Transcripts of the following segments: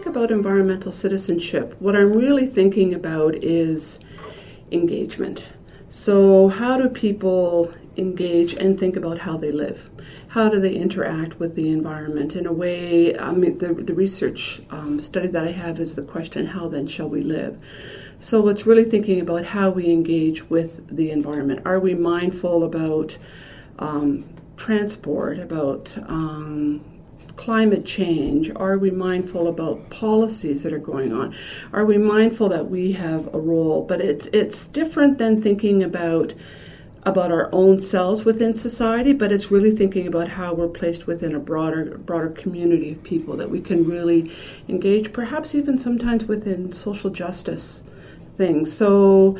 about environmental citizenship, what I'm really thinking about is engagement. So how do people engage and think about how they live? How do they interact with the environment in a way? I mean, the research study that I have is the question, how then shall we live? So it's really thinking about how we engage with the environment. Are we mindful about transport, about climate change? Are we mindful about policies that are going on? Are we mindful that we have a role? But it's different than thinking about our own selves within society, but it's really thinking about how we're placed within a broader community of people that we can really engage, perhaps even sometimes within social justice things. So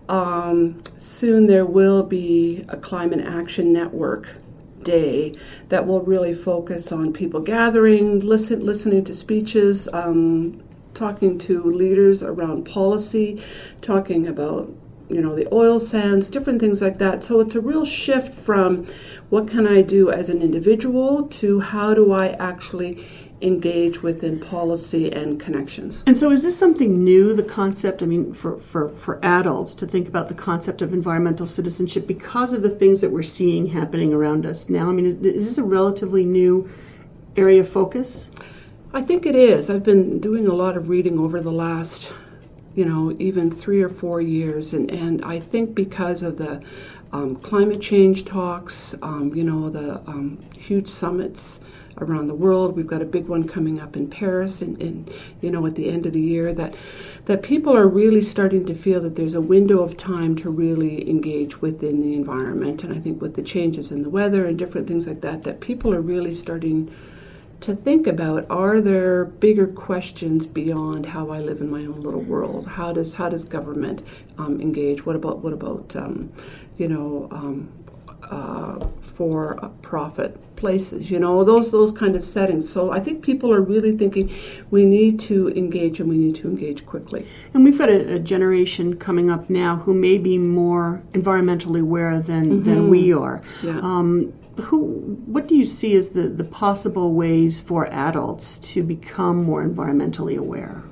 soon there will be a Climate Action Network Day that will really focus on people gathering, listening to speeches, talking to leaders around policy, talking about the oil sands, different things like that. So it's a real shift from what can I do as an individual to how do I actually engage within policy and connections. And so is this something new, the concept, for adults to think about the concept of environmental citizenship because of the things that we're seeing happening around us now? I mean, is this a relatively new area of focus? I think it is. I've been doing a lot of reading over the last even 3 or 4 years. And I think because of the climate change talks, the huge summits around the world. We've got a big one coming up in Paris in at the end of the year, that people are really starting to feel that there's a window of time to really engage within the environment. And I think with the changes in the weather and different things like that people are really starting to think about, are there bigger questions beyond how I live in my own little world? How does government engage? What about for profit places? Those kind of settings. So I think people are really thinking we need to engage, and we need to engage quickly. And we've got a generation coming up now who may be more environmentally aware than we are. Yeah. What do you see as the possible ways for adults to become more environmentally aware?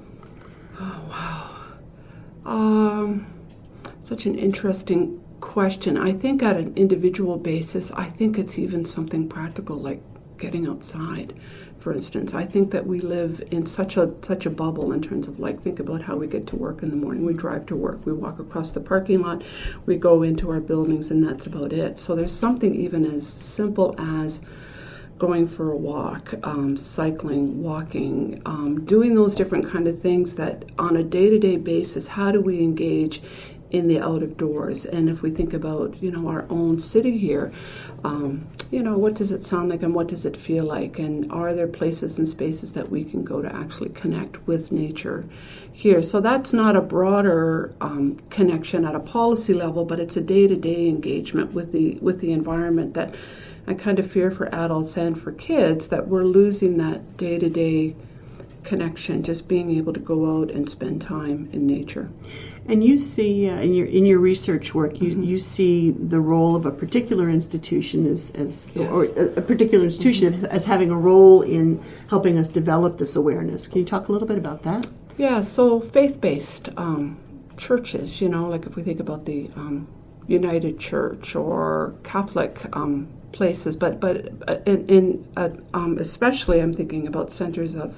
Oh, wow. Such an interesting question. I think at an individual basis, I think it's even something practical like getting outside, for instance. I think that we live in such a bubble in terms of think about how we get to work in the morning. We drive to work, we walk across the parking lot, we go into our buildings, and that's about it. So there's something even as simple as going for a walk, cycling, walking, doing those different kind of things that on a day-to-day basis, how do we engage in the out of doors? And if we think about, our own city here, what does it sound like and what does it feel like? And are there places and spaces that we can go to actually connect with nature here? So that's not a broader connection at a policy level, but it's a day-to-day engagement with the environment that I kind of fear for adults and for kids, that we're losing that day-to-day connection, just being able to go out and spend time in nature. And you see in your research work, you see the role of a particular institution as yes. or a particular institution as having a role in helping us develop this awareness. Can you talk a little bit about that? Yeah, so faith-based churches, like if we think about the United Church or Catholic places, but in especially I'm thinking about centers of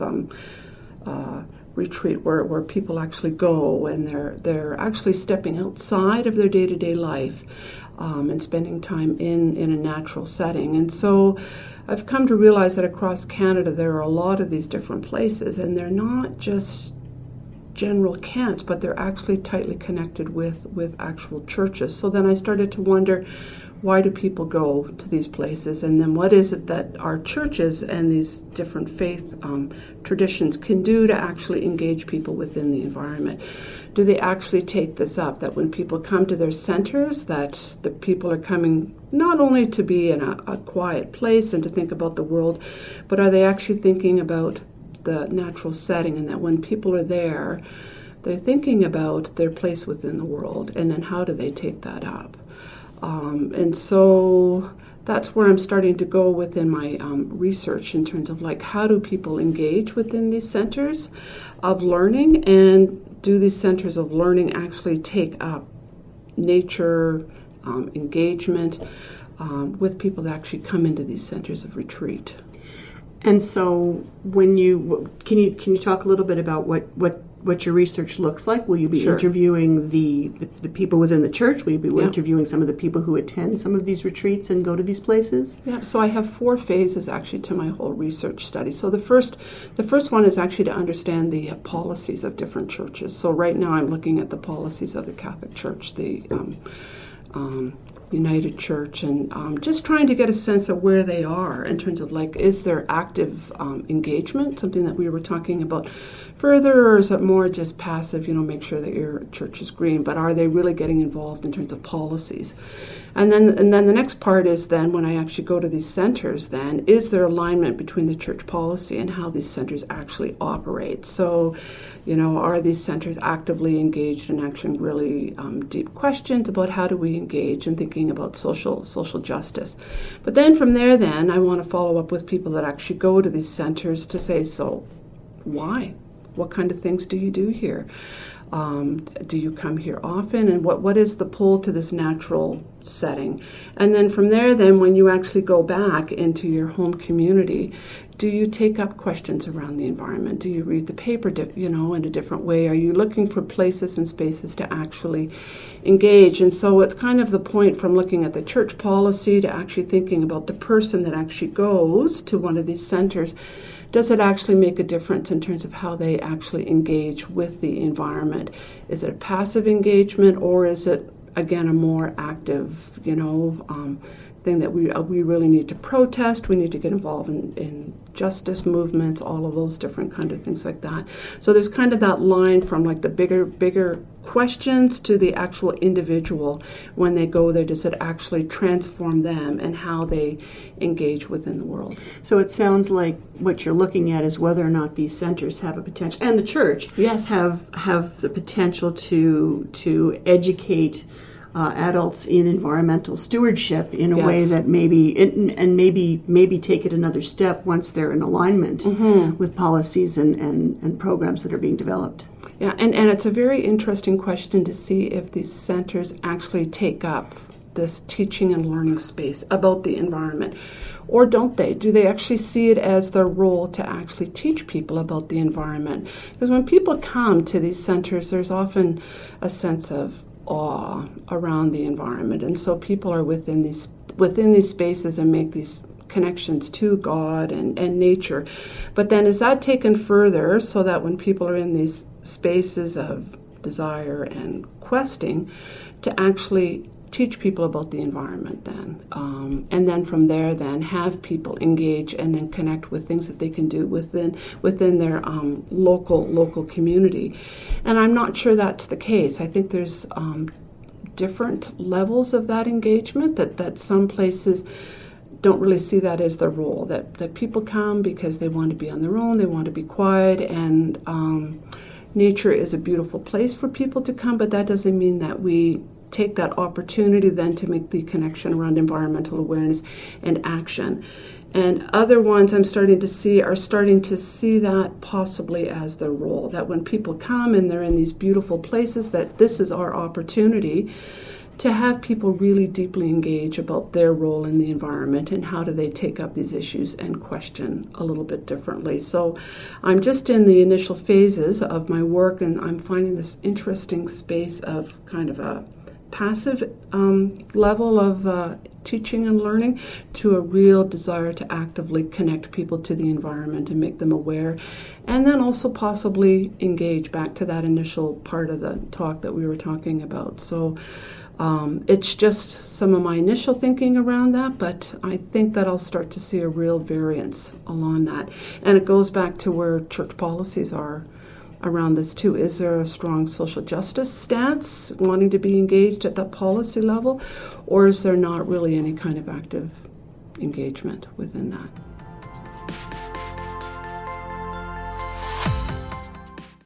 retreat where people actually go and they're actually stepping outside of their day-to-day life and spending time in a natural setting. And so I've come to realize that across Canada there are a lot of these different places, and they're not just general camps, but they're actually tightly connected with actual churches. So then I started to wonder, why do people go to these places? And then what is it that our churches and these different faith traditions can do to actually engage people within the environment? Do they actually take this up, that when people come to their centers, that the people are coming not only to be in a quiet place and to think about the world, but are they actually thinking about the natural setting, and that when people are there, they're thinking about their place within the world, and then how do they take that up? And so that's where I'm starting to go within my research in terms of like how do people engage within these centers of learning, and do these centers of learning actually take up nature engagement with people that actually come into these centers of retreat. And so, when can you talk a little bit about what your research looks like? Will you be Sure. interviewing the people within the church? Will you be interviewing some of the people who attend some of these retreats and go to these places? Yeah, so I have 4 phases actually to my whole research study. So the first one is actually to understand the policies of different churches. So right now I'm looking at the policies of the Catholic Church, the United Church, and just trying to get a sense of where they are in terms of like, is there active engagement, something that we were talking about further, or is it more just passive, make sure that your church is green, but are they really getting involved in terms of policies? And then the next part is then when I actually go to these centers, then is there alignment between the church policy and how these centers actually operate? So, are these centers actively engaged in asking really deep questions about how do we engage in thinking about social justice? But then from there, then I want to follow up with people that actually go to these centers to say, so why? What kind of things do you do here? Do you come here often? And what is the pull to this natural setting? And then from there, then when you actually go back into your home community, do you take up questions around the environment? Do you read the paper, in a different way? Are you looking for places and spaces to actually engage? And so it's kind of the point from looking at the church policy to actually thinking about the person that actually goes to one of these centers. Does it actually make a difference in terms of how they actually engage with the environment? Is it a passive engagement, or is it, again, a more active, thing that we really need to protest? We need to get involved in justice movements, all of those different kind of things like that. So there's kind of that line from like the bigger questions to the actual individual when they go there. Does it actually transform them and how they engage within the world? So it sounds like what you're looking at is whether or not these centers have a potential, and the church have the potential to educate adults in environmental stewardship in a way that maybe take it another step once they're in alignment with policies and programs that are being developed. Yeah, and it's a very interesting question to see if these centers actually take up this teaching and learning space about the environment. Or don't they? Do they actually see it as their role to actually teach people about the environment? Because when people come to these centers, there's often a sense of awe around the environment, and so people are within these spaces and make these connections to God and nature. But then is that taken further so that when people are in these spaces of desire and questing, to actually teach people about the environment then, and then from there then have people engage and then connect with things that they can do within their local community. And I'm not sure that's the case. I think there's different levels of that engagement, that some places don't really see that as their role, that people come because they want to be on their own, they want to be quiet, and nature is a beautiful place for people to come, but that doesn't mean that we take that opportunity then to make the connection around environmental awareness and action. And other ones I'm starting to see that possibly as their role, that when people come and they're in these beautiful places, that this is our opportunity to have people really deeply engage about their role in the environment and how do they take up these issues and question a little bit differently. So I'm just in the initial phases of my work, and I'm finding this interesting space of kind of a passive level of teaching and learning to a real desire to actively connect people to the environment and make them aware, and then also possibly engage back to that initial part of the talk that we were talking about. So it's just some of my initial thinking around that, but I think that I'll start to see a real variance along that. And it goes back to where church policies are around this too. Is there a strong social justice stance wanting to be engaged at that policy level, or is there not really any kind of active engagement within that?